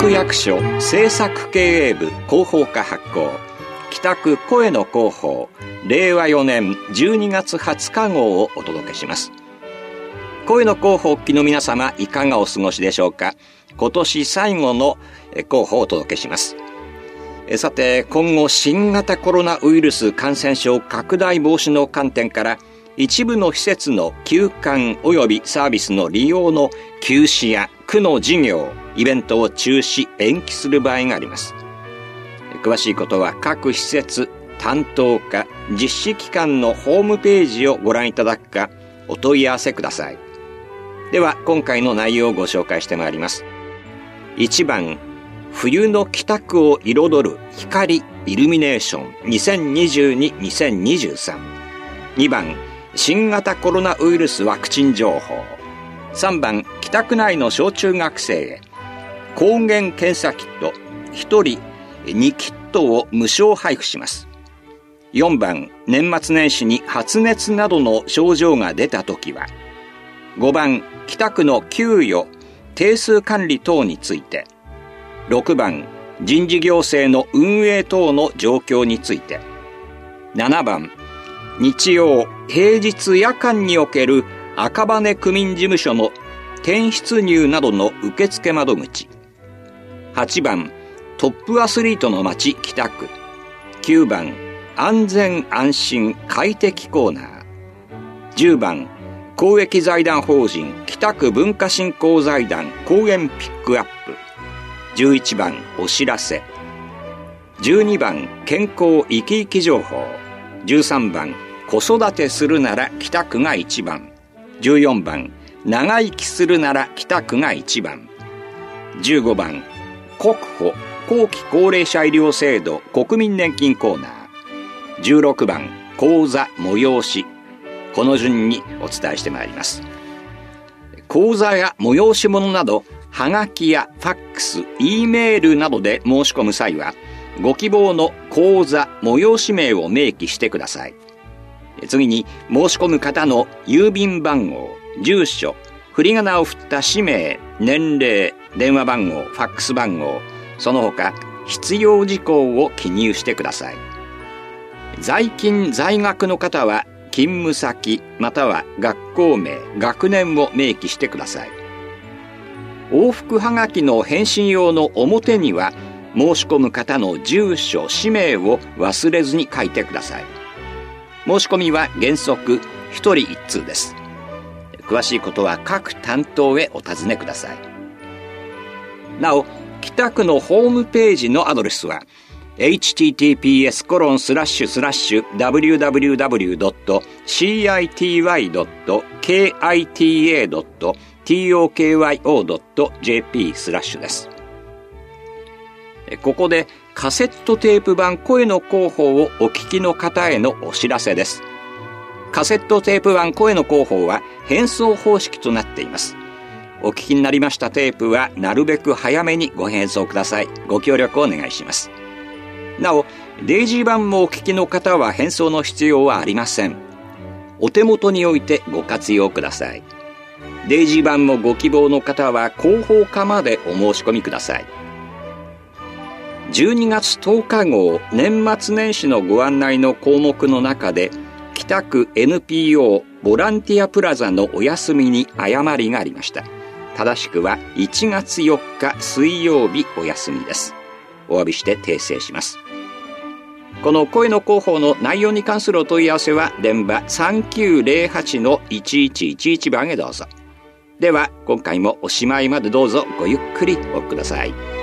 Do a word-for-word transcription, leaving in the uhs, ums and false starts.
区役所政策経営部広報課発行、北区声の広報れいわよねんじゅうにがつはつか号をお届けします。声の広報機の皆様、いかがお過ごしでしょうか。今年最後の広報をお届けします。さて、今後新型コロナウイルス感染症拡大防止の観点から、一部の施設の休館及びサービスの利用の休止や区の事業、イベントを中止、延期する場合があります。詳しいことは各施設、担当課、実施機関のホームページをご覧いただくか、お問い合わせください。では、今回の内容をご紹介してまいります。いちばん、冬の北区を彩る光イルミネーションにせんにじゅうに にせんにじゅうさん。にばん、新型コロナウイルスワクチン情報。さんばん、北区内の小中学生へ抗原検査キットひとりにキットを無償配布します。よんばん、年末年始に発熱などの症状が出たときは。ごばん、北区の給与定数管理等について。ろくばん、人事行政の運営等の状況について。ななばん、日曜、平日夜間における赤羽区民事務所の転出入などの受付窓口。はちばん、トップアスリートの街北区。きゅうばん、安全安心快適コーナー。じゅうばん、公益財団法人北区文化振興財団公演ピックアップ。じゅういちばん、お知らせ。じゅうにばん、健康生き生き情報。じゅうさんばん、子育てするなら北区がいちばん。じゅうよんばん、長生きするなら北区がいちばん。じゅうごばん、国保後期高齢者医療制度国民年金コーナー。じゅうろくばん、講座催し。この順にお伝えしてまいります。講座や催し物など、はがきやファックス、Eメールなどで申し込む際は、ご希望の講座催し名を明記してください。次に、申し込む方の郵便番号、住所、振り仮名を振った氏名、年齢、電話番号、ファックス番号、その他必要事項を記入してください。在勤在学の方は勤務先または学校名、学年を明記してください。往復はがきの返信用の表には申し込む方の住所、氏名を忘れずに書いてください。申し込みは原則ひとりいっ通です。詳しいことは各担当へお尋ねください。なお、北区のホームページのアドレスは エイチティーティーピーエスコロンスラッシュスラッシュダブリューダブリューダブリュードットシーアイティーワイドットケーアイティーエードットトーキョードットジェーピー スラッシュです。ここでカセットテープ版声の広報をお聞きの方へのお知らせです。カセットテープ版声の広報は返送方式となっています。お聞きになりましたテープはなるべく早めにご返送ください。ご協力をお願いします。なお、デイジー版もお聞きの方は返送の必要はありません。お手元に置いてご活用ください。デイジー版もご希望の方は広報課までお申し込みください。じゅうにがつとおか号年末年始のご案内の項目の中で、北区 エヌピーオー ボランティアプラザのお休みに誤りがありました。正しくはいちがつよっか水曜日お休みです。お詫びして訂正します。この声の広報の内容に関するお問い合わせは電話 さんきゅうゼロはち のいちいちいちいち 番へどうぞ。では今回もおしまいまでどうぞごゆっくりお聞きください。